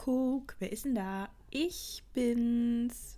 Kuckuck, wer ist denn da? Ich bin's.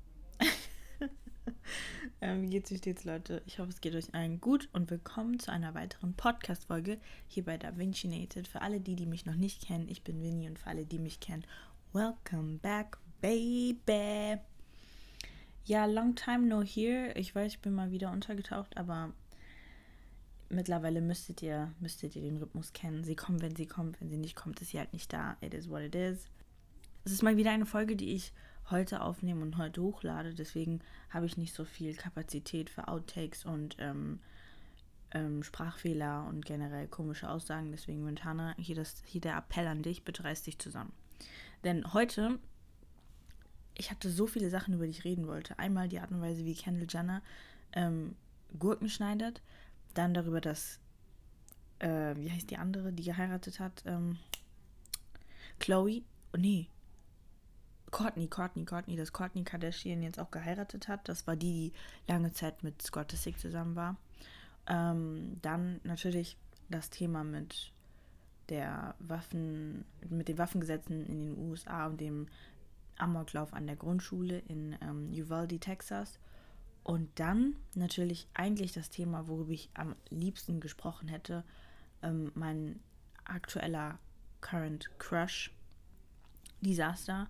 Wie geht's, wie steht's, Leute? Ich hoffe, es geht euch allen gut und willkommen zu einer weiteren Podcast-Folge hier bei Da Vinci Nated. Für alle, die mich noch nicht kennen, ich bin Vinny und für alle, die mich kennen, welcome back, baby. Ja, long time no here. Ich weiß, ich bin mal wieder untergetaucht, aber mittlerweile müsstet ihr den Rhythmus kennen. Sie kommt, wenn sie kommt. Wenn sie nicht kommt, ist sie halt nicht da. It is what it is. Es ist mal wieder eine Folge, die ich heute aufnehme und heute hochlade. Deswegen habe ich nicht so viel Kapazität für Outtakes und Sprachfehler und generell komische Aussagen. Deswegen, Montana, hier der Appell an dich, bitte reiß dich zusammen. Denn heute, ich hatte so viele Sachen, über die ich reden wollte. Einmal die Art und Weise, wie Kendall Jenner Gurken schneidet. Dann darüber, dass, wie heißt die andere, die geheiratet hat? Chloe? Oh, nee. Kourtney, dass Kourtney Kardashian jetzt auch geheiratet hat. Das war die lange Zeit mit Scott Disick zusammen war. Dann natürlich das Thema mit den Waffengesetzen in den USA und dem Amoklauf an der Grundschule in Uvalde, Texas. Und dann natürlich eigentlich das Thema, worüber ich am liebsten gesprochen hätte, mein aktueller Current Crush, Disaster.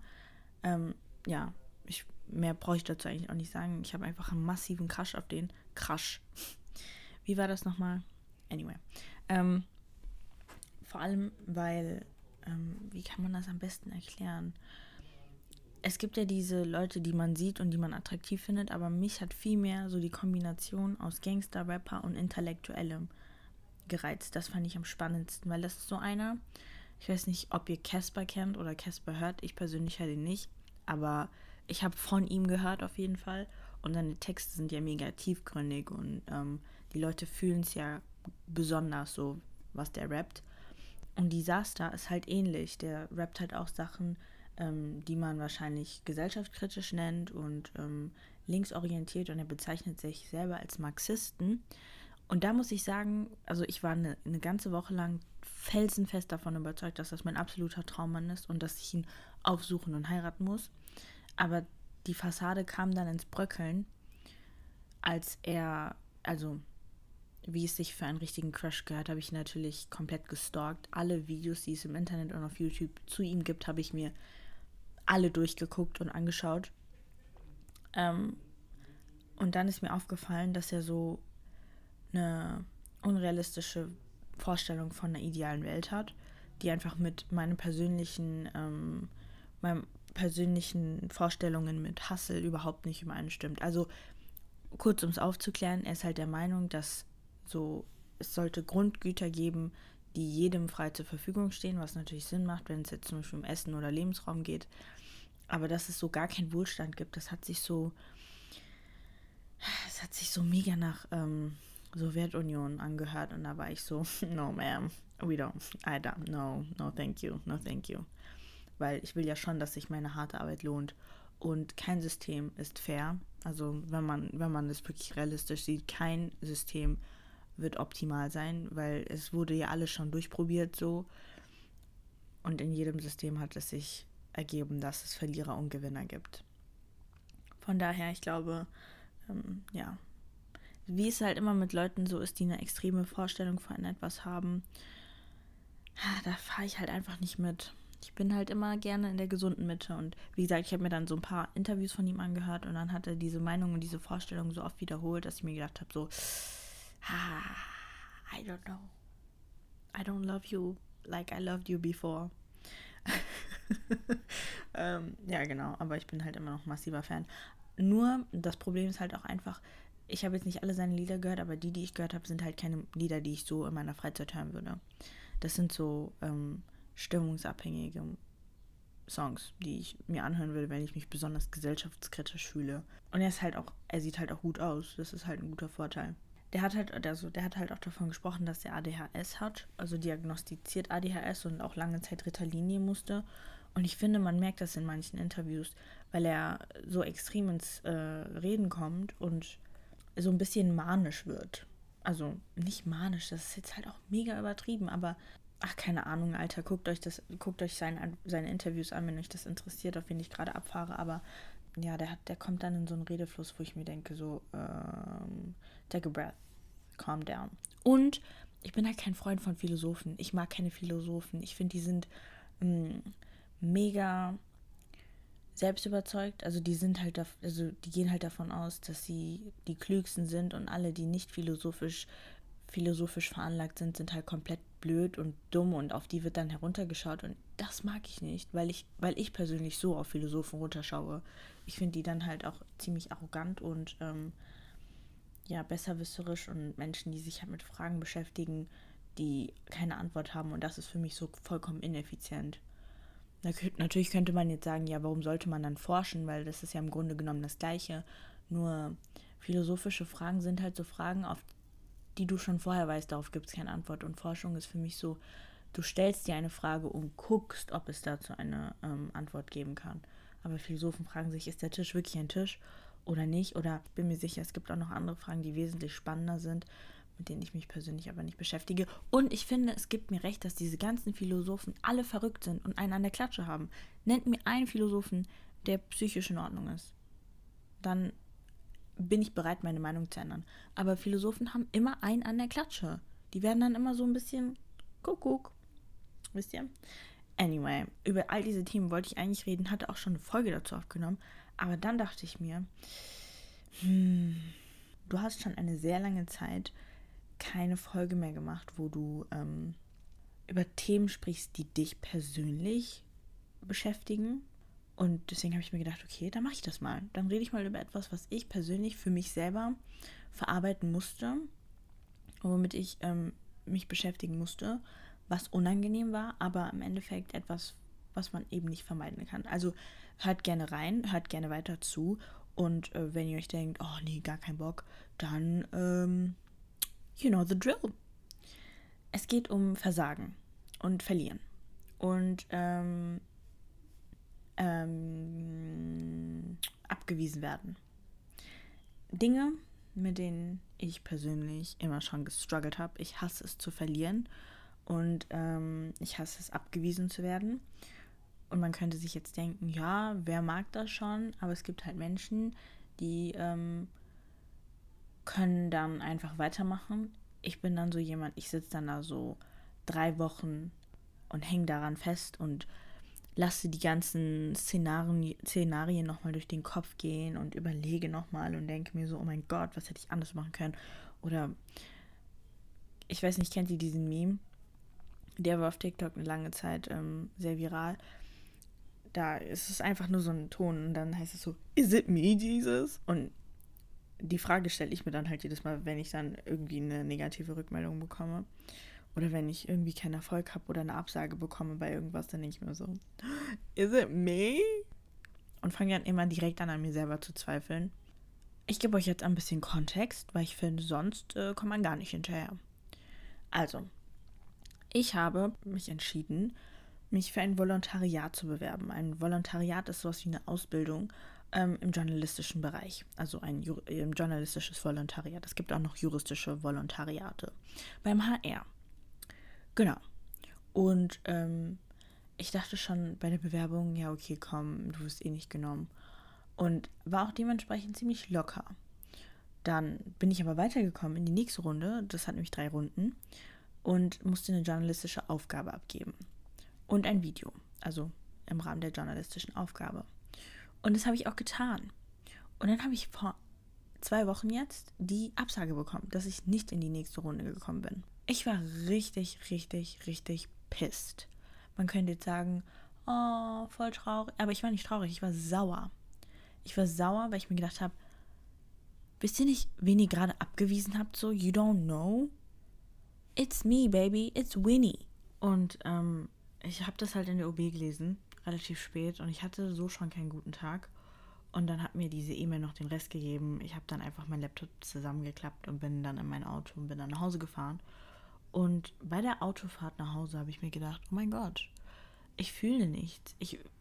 Mehr brauche ich dazu eigentlich auch nicht sagen. Ich habe einfach einen massiven Crush auf den. Crush. Wie war das nochmal? Anyway. Vor allem, weil, wie kann man das am besten erklären? Es gibt ja diese Leute, die man sieht und die man attraktiv findet, aber mich hat viel mehr so die Kombination aus Gangster, Rapper und Intellektuellem gereizt. Das fand ich am spannendsten, weil das ist so einer, ich weiß nicht, ob ihr Casper kennt oder Casper hört, ich persönlich höre ihn nicht, aber ich habe von ihm gehört auf jeden Fall und seine Texte sind ja mega tiefgründig und die Leute fühlen es ja besonders so, was der rappt. Und Disaster ist halt ähnlich, der rappt halt auch Sachen, die man wahrscheinlich gesellschaftskritisch nennt und linksorientiert und er bezeichnet sich selber als Marxisten. Und da muss ich sagen, also ich war eine ganze Woche lang felsenfest davon überzeugt, dass das mein absoluter Traummann ist und dass ich ihn aufsuchen und heiraten muss. Aber die Fassade kam dann ins Bröckeln, als er, also wie es sich für einen richtigen Crush gehört, habe ich natürlich komplett gestalkt. Alle Videos, die es im Internet und auf YouTube zu ihm gibt, habe ich mir alle durchgeguckt und angeschaut. Und dann ist mir aufgefallen, dass er so eine unrealistische Vorstellung von einer idealen Welt hat, die einfach mit meinen persönlichen Vorstellungen mit Hustle überhaupt nicht übereinstimmt. Also kurz, um es aufzuklären, er ist halt der Meinung, dass es sollte Grundgüter geben, die jedem frei zur Verfügung stehen, was natürlich Sinn macht, wenn es jetzt zum Beispiel um Essen oder Lebensraum geht. Aber dass es so gar keinen Wohlstand gibt, das hat sich so mega nach Sowjetunion angehört und da war ich so, no ma'am, no thank you. Weil ich will ja schon, dass sich meine harte Arbeit lohnt und kein System ist fair. Also wenn man das wirklich realistisch sieht, kein System wird optimal sein, weil es wurde ja alles schon durchprobiert so und in jedem System hat es sich ergeben, dass es Verlierer und Gewinner gibt. Von daher, ich glaube, wie es halt immer mit Leuten so ist, die eine extreme Vorstellung von etwas haben, da fahre ich halt einfach nicht mit. Ich bin halt immer gerne in der gesunden Mitte und wie gesagt, ich habe mir dann so ein paar Interviews von ihm angehört und dann hat er diese Meinung und diese Vorstellung so oft wiederholt, dass ich mir gedacht habe, so, I don't know. I don't love you like I loved you before. Ja, genau, aber ich bin halt immer noch massiver Fan. Nur, das Problem ist halt auch einfach, ich habe jetzt nicht alle seine Lieder gehört, aber die ich gehört habe, sind halt keine Lieder, die ich so in meiner Freizeit hören würde. Das sind so stimmungsabhängige Songs, die ich mir anhören würde, wenn ich mich besonders gesellschaftskritisch fühle. Und er sieht halt auch gut aus. Das ist halt ein guter Vorteil. Der hat halt auch davon gesprochen, dass er ADHS hat, also diagnostiziert ADHS und auch lange Zeit Ritalin nehmen musste. Und ich finde, man merkt das in manchen Interviews, weil er so extrem ins Reden kommt und so ein bisschen manisch wird. Also nicht manisch, das ist jetzt halt auch mega übertrieben, aber ach, keine Ahnung, Alter, guckt euch seine Interviews an, wenn euch das interessiert, auf wen ich gerade abfahre, aber ja, der kommt dann in so einen Redefluss, wo ich mir denke, so, take a breath, calm down. Und ich bin halt kein Freund von Philosophen. Ich mag keine Philosophen. Ich finde, die sind mega selbstüberzeugt. Also die sind halt, die gehen halt davon aus, dass sie die Klügsten sind und alle, die nicht philosophisch veranlagt sind, sind halt komplett blöd und dumm und auf die wird dann heruntergeschaut und das mag ich nicht, weil ich persönlich so auf Philosophen runterschaue. Ich finde die dann halt auch ziemlich arrogant und ja, besserwisserisch und Menschen, die sich halt mit Fragen beschäftigen, die keine Antwort haben und das ist für mich so vollkommen ineffizient. Natürlich könnte man jetzt sagen, ja, warum sollte man dann forschen, weil das ist ja im Grunde genommen das Gleiche. Nur philosophische Fragen sind halt so Fragen, auf die du schon vorher weißt, darauf gibt es keine Antwort. Und Forschung ist für mich so, du stellst dir eine Frage und guckst, ob es dazu eine Antwort geben kann. Aber Philosophen fragen sich, ist der Tisch wirklich ein Tisch oder nicht? Oder ich bin mir sicher, es gibt auch noch andere Fragen, die wesentlich spannender sind, mit denen ich mich persönlich aber nicht beschäftige. Und ich finde, es gibt mir recht, dass diese ganzen Philosophen alle verrückt sind und einen an der Klatsche haben. Nennt mir einen Philosophen, der psychisch in Ordnung ist. Dann bin ich bereit, meine Meinung zu ändern. Aber Philosophen haben immer einen an der Klatsche. Die werden dann immer so ein bisschen Kuckuck. Wisst ihr? Anyway, über all diese Themen wollte ich eigentlich reden, hatte auch schon eine Folge dazu aufgenommen. Aber dann dachte ich mir, du hast schon eine sehr lange Zeit keine Folge mehr gemacht, wo du über Themen sprichst, die dich persönlich beschäftigen. Und deswegen habe ich mir gedacht, okay, dann mache ich das mal. Dann rede ich mal über etwas, was ich persönlich für mich selber verarbeiten musste, womit ich mich beschäftigen musste, was unangenehm war, aber im Endeffekt etwas, was man eben nicht vermeiden kann. Also hört gerne rein, hört gerne weiter zu und wenn ihr euch denkt, oh nee, gar kein Bock, dann you know the drill. Es geht um Versagen und Verlieren und abgewiesen werden. Dinge, mit denen ich persönlich immer schon gestruggelt habe. Ich hasse es zu verlieren und ich hasse es abgewiesen zu werden. Und man könnte sich jetzt denken, ja, wer mag das schon? Aber es gibt halt Menschen, die können dann einfach weitermachen. Ich bin dann so jemand, ich sitze dann da so 3 Wochen und hänge daran fest und lasse die ganzen Szenarien nochmal durch den Kopf gehen und überlege nochmal und denke mir so, oh mein Gott, was hätte ich anders machen können? Oder, ich weiß nicht, kennt ihr diesen Meme? Der war auf TikTok eine lange Zeit sehr viral. Da ist es einfach nur so ein Ton und dann heißt es so, is it me, Jesus? Und die Frage stelle ich mir dann halt jedes Mal, wenn ich dann irgendwie eine negative Rückmeldung bekomme. Oder wenn ich irgendwie keinen Erfolg habe oder eine Absage bekomme bei irgendwas, dann denke ich mir so, is it me? Und fange dann immer direkt an mir selber zu zweifeln. Ich gebe euch jetzt ein bisschen Kontext, weil ich finde, sonst kommt man gar nicht hinterher. Also, ich habe mich entschieden, mich für ein Volontariat zu bewerben. Ein Volontariat ist sowas wie eine Ausbildung im journalistischen Bereich. Also ein journalistisches Volontariat. Es gibt auch noch juristische Volontariate. Beim HR. Genau. Und ich dachte schon bei der Bewerbung, ja okay, komm, du wirst eh nicht genommen. Und war auch dementsprechend ziemlich locker. Dann bin ich aber weitergekommen in die nächste Runde. Das hat nämlich 3 Runden. Und musste eine journalistische Aufgabe abgeben. Und ein Video. Also im Rahmen der journalistischen Aufgabe. Und das habe ich auch getan. Und dann habe ich vor 2 Wochen jetzt die Absage bekommen, dass ich nicht in die nächste Runde gekommen bin. Ich war richtig, richtig, richtig pissed. Man könnte jetzt sagen, oh, voll traurig. Aber ich war nicht traurig, ich war sauer. Ich war sauer, weil ich mir gedacht habe, wisst ihr nicht, wen ihr gerade abgewiesen habt? So, you don't know? It's me, baby. It's Winnie. Und ich habe das halt in der OB gelesen, relativ spät. Und ich hatte so schon keinen guten Tag. Und dann hat mir diese E-Mail noch den Rest gegeben. Ich habe dann einfach meinen Laptop zusammengeklappt und bin dann in mein Auto und bin dann nach Hause gefahren. Und bei der Autofahrt nach Hause habe ich mir gedacht, oh mein Gott, ich fühle nichts.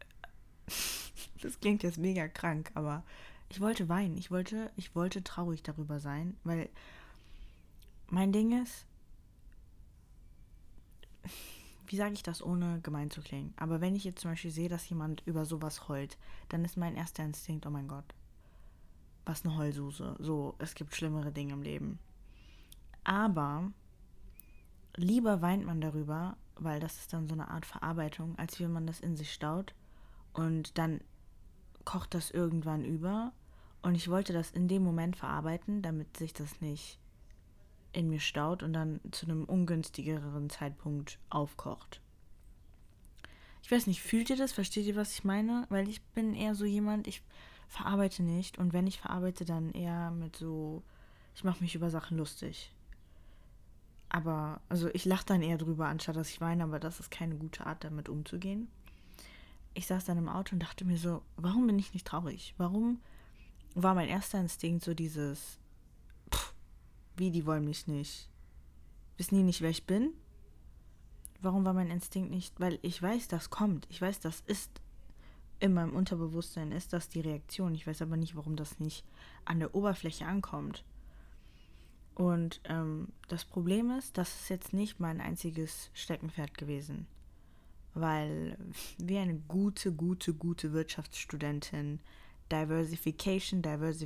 Das klingt jetzt mega krank, aber ich wollte weinen. Ich wollte traurig darüber sein, weil mein Ding ist, wie sage ich das, ohne gemein zu klingen? Aber wenn ich jetzt zum Beispiel sehe, dass jemand über sowas heult, dann ist mein erster Instinkt, oh mein Gott, was eine Heulsuse. So, es gibt schlimmere Dinge im Leben. Aber lieber weint man darüber, weil das ist dann so eine Art Verarbeitung, als wenn man das in sich staut und dann kocht das irgendwann über. Und ich wollte das in dem Moment verarbeiten, damit sich das nicht in mir staut und dann zu einem ungünstigeren Zeitpunkt aufkocht. Ich weiß nicht, fühlt ihr das? Versteht ihr, was ich meine? Weil ich bin eher so jemand, ich verarbeite nicht. Und wenn ich verarbeite, dann eher mit so, ich mache mich über Sachen lustig. Aber, also ich lache dann eher drüber, anstatt dass ich weine, aber das ist keine gute Art, damit umzugehen. Ich saß dann im Auto und dachte mir so, warum bin ich nicht traurig? Warum war mein erster Instinkt so dieses, wie, die wollen mich nicht? Wissen die nicht, wer ich bin? Warum war mein Instinkt nicht? Weil ich weiß, das kommt. Ich weiß, das ist in meinem Unterbewusstsein, ist das die Reaktion. Ich weiß aber nicht, warum das nicht an der Oberfläche ankommt. Und das Problem ist, das ist jetzt nicht mein einziges Steckenpferd gewesen. Weil wie eine gute Wirtschaftsstudentin, Diversification,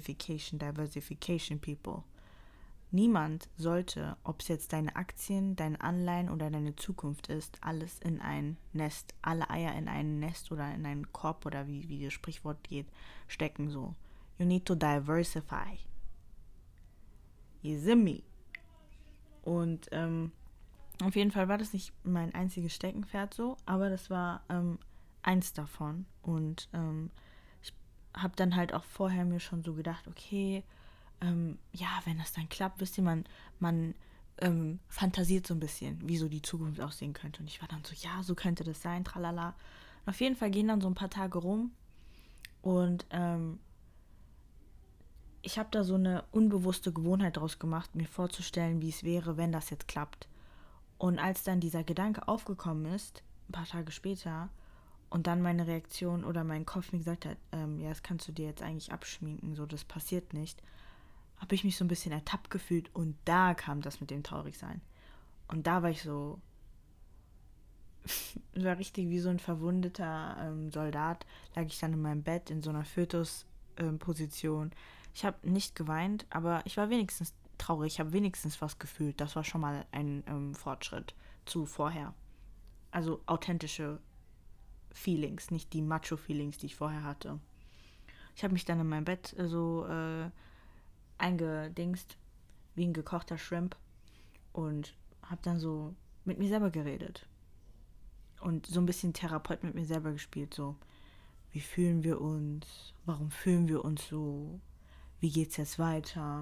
people. Niemand sollte, ob es jetzt deine Aktien, deine Anleihen oder deine Zukunft ist, alles in ein Nest, alle Eier in ein Nest oder in einen Korb oder wie das Sprichwort geht, stecken so. You need to diversify. You see me? Und auf jeden Fall war das nicht mein einziges Steckenpferd so, aber das war eins davon. Und ich habe dann halt auch vorher mir schon so gedacht, okay, ja, wenn das dann klappt, wisst ihr, man fantasiert so ein bisschen, wie so die Zukunft aussehen könnte. Und ich war dann so, ja, so könnte das sein, tralala. Und auf jeden Fall gehen dann so ein paar Tage rum und ich habe da so eine unbewusste Gewohnheit draus gemacht, mir vorzustellen, wie es wäre, wenn das jetzt klappt. Und als dann dieser Gedanke aufgekommen ist, ein paar Tage später, und dann meine Reaktion oder mein Kopf mir gesagt hat, ja, das kannst du dir jetzt eigentlich abschminken, so, das passiert nicht, habe ich mich so ein bisschen ertappt gefühlt und da kam das mit dem Traurigsein. Und da war ich so, war richtig wie so ein verwundeter Soldat, lag ich dann in meinem Bett in so einer Fötus-Position. Ich habe nicht geweint, aber ich war wenigstens traurig, ich habe wenigstens was gefühlt. Das war schon mal ein Fortschritt zu vorher. Also authentische Feelings, nicht die Macho-Feelings, die ich vorher hatte. Ich habe mich dann in meinem Bett so eingedingst, wie ein gekochter Shrimp und habe dann so mit mir selber geredet. Und so ein bisschen Therapeut mit mir selber gespielt, so, wie fühlen wir uns, warum fühlen wir uns so, wie geht's jetzt weiter?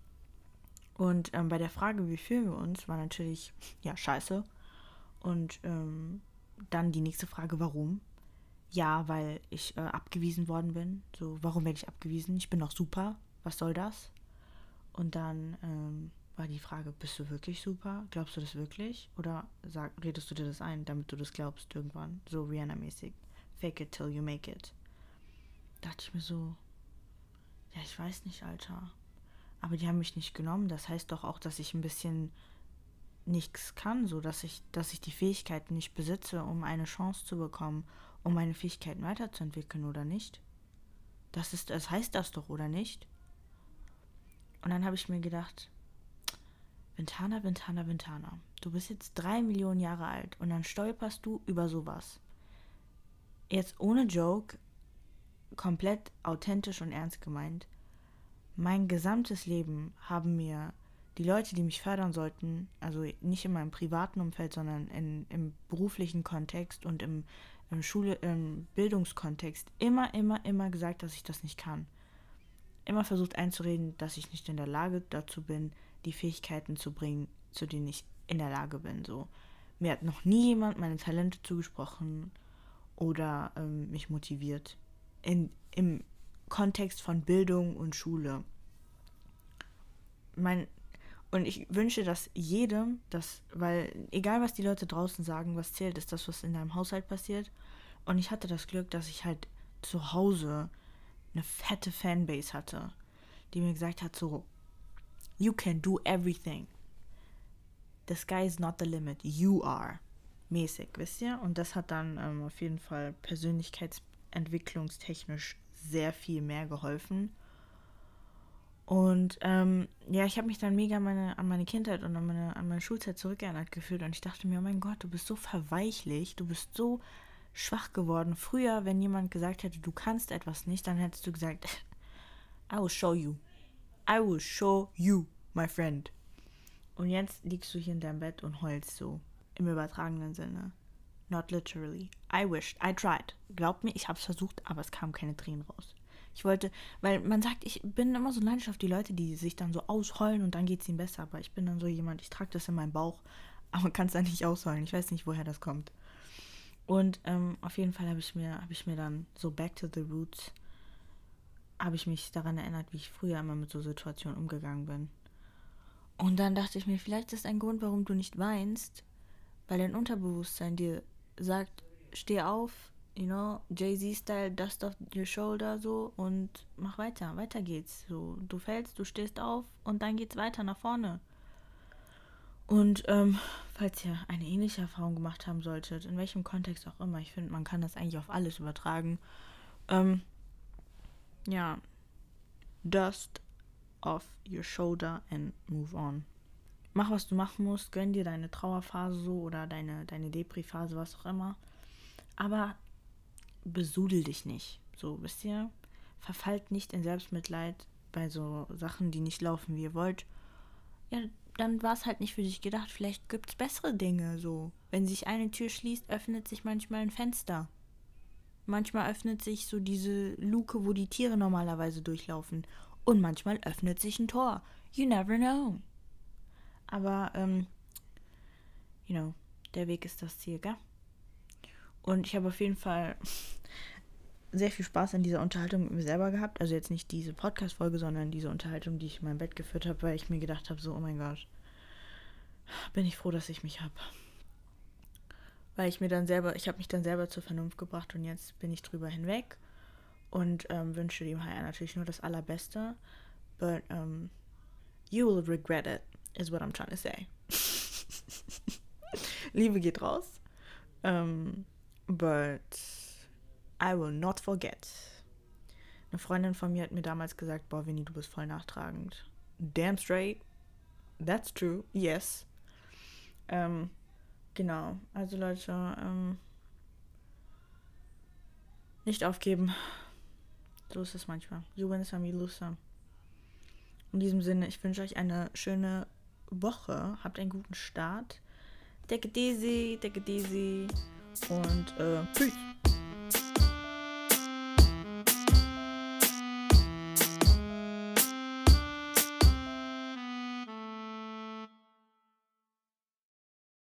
Und bei der Frage, wie fühlen wir uns, war natürlich, ja, scheiße. Und dann die nächste Frage, warum? Ja, weil ich abgewiesen worden bin. So, warum werde ich abgewiesen? Ich bin doch super. Was soll das? Und dann war die Frage, bist du wirklich super? Glaubst du das wirklich? Oder redest du dir das ein, damit du das glaubst irgendwann? So Rihanna-mäßig. Fake it till you make it. Dachte ich mir so, ja, ich weiß nicht, Alter. Aber die haben mich nicht genommen. Das heißt doch auch, dass ich ein bisschen nichts kann, so dass ich die Fähigkeiten nicht besitze, um eine Chance zu bekommen, um meine Fähigkeiten weiterzuentwickeln, oder nicht? Das heißt das doch, oder nicht? Und dann habe ich mir gedacht, Ventana, du bist jetzt 3 Millionen Jahre alt und dann stolperst du über sowas. Jetzt ohne Joke, komplett authentisch und ernst gemeint. Mein gesamtes Leben haben mir die Leute, die mich fördern sollten, also nicht in meinem privaten Umfeld, sondern im beruflichen Kontext und im Bildungskontext, immer gesagt, dass ich das nicht kann. Immer versucht einzureden, dass ich nicht in der Lage dazu bin, die Fähigkeiten zu bringen, zu denen ich in der Lage bin. So. Mir hat noch nie jemand meine Talente zugesprochen oder mich motiviert. Im Kontext von Bildung und Schule. Und ich wünsche, dass jedem, weil egal was die Leute draußen sagen, was zählt, ist das, was in deinem Haushalt passiert. Und ich hatte das Glück, dass ich halt zu Hause eine fette Fanbase hatte, die mir gesagt hat, so, you can do everything. The sky is not the limit, you are. mäßig, wisst ihr? Und das hat dann auf jeden Fall persönlichkeitsentwicklungstechnisch sehr viel mehr geholfen. Und ich habe mich dann mega an meine Kindheit und an meine Schulzeit zurückerinnert gefühlt. Und ich dachte mir, oh mein Gott, du bist so verweichlicht, du bist so schwach geworden. Früher, wenn jemand gesagt hätte, du kannst etwas nicht, dann hättest du gesagt, I will show you. I will show you, my friend. Und jetzt liegst du hier in deinem Bett und heulst so. Im übertragenen Sinne. Not literally. I wished. I tried. Glaubt mir, ich habe es versucht, aber es kamen keine Tränen raus. Ich wollte, weil man sagt, ich bin immer so neidisch auf die Leute, die sich dann so ausheulen und dann geht es ihnen besser. Aber ich bin dann so jemand, ich trage das in meinem Bauch, aber kann es dann nicht ausheulen. Ich weiß nicht, woher das kommt. Und auf jeden Fall habe ich mir dann so back to the roots, habe ich mich daran erinnert, wie ich früher immer mit so Situationen umgegangen bin. Und dann dachte ich mir, vielleicht ist ein Grund, warum du nicht weinst, weil dein Unterbewusstsein dir sagt, steh auf, Jay-Z-Style, dust off your shoulder, so, und mach weiter geht's. So, du fällst, du stehst auf und dann geht's weiter nach vorne. Und falls ihr eine ähnliche Erfahrung gemacht haben solltet, in welchem Kontext auch immer, ich finde, man kann das eigentlich auf alles übertragen, dust off your shoulder and move on. Mach, was du machen musst, gönn dir deine Trauerphase so oder deine Depri-Phase, was auch immer. Aber besudel dich nicht. So, wisst ihr? Verfallt nicht in Selbstmitleid bei so Sachen, die nicht laufen, wie ihr wollt. Ja, dann war es halt nicht für dich gedacht. Vielleicht gibt es bessere Dinge, so. Wenn sich eine Tür schließt, öffnet sich manchmal ein Fenster. Manchmal öffnet sich so diese Luke, wo die Tiere normalerweise durchlaufen. Und manchmal öffnet sich ein Tor. You never know. Aber, der Weg ist das Ziel, gell? Und ich habe auf jeden Fall sehr viel Spaß an dieser Unterhaltung mit mir selber gehabt. Also jetzt nicht diese Podcast-Folge, sondern diese Unterhaltung, die ich in meinem Bett geführt habe, weil ich mir gedacht habe, so, oh mein Gott, bin ich froh, dass ich mich habe. Weil ich habe mich dann selber zur Vernunft gebracht und jetzt bin ich drüber hinweg und wünsche dem HR natürlich nur das Allerbeste. But you will regret it, is what I'm trying to say. Liebe geht raus. But I will not forget. Eine Freundin von mir hat mir damals gesagt, boah, Vinny, du bist voll nachtragend. Damn straight. That's true. Yes. Genau. Also Leute, nicht aufgeben. So ist es manchmal. You win some, you lose some. In diesem Sinne, ich wünsche euch eine schöne Woche. Habt einen guten Start. Take it easy. Und peace.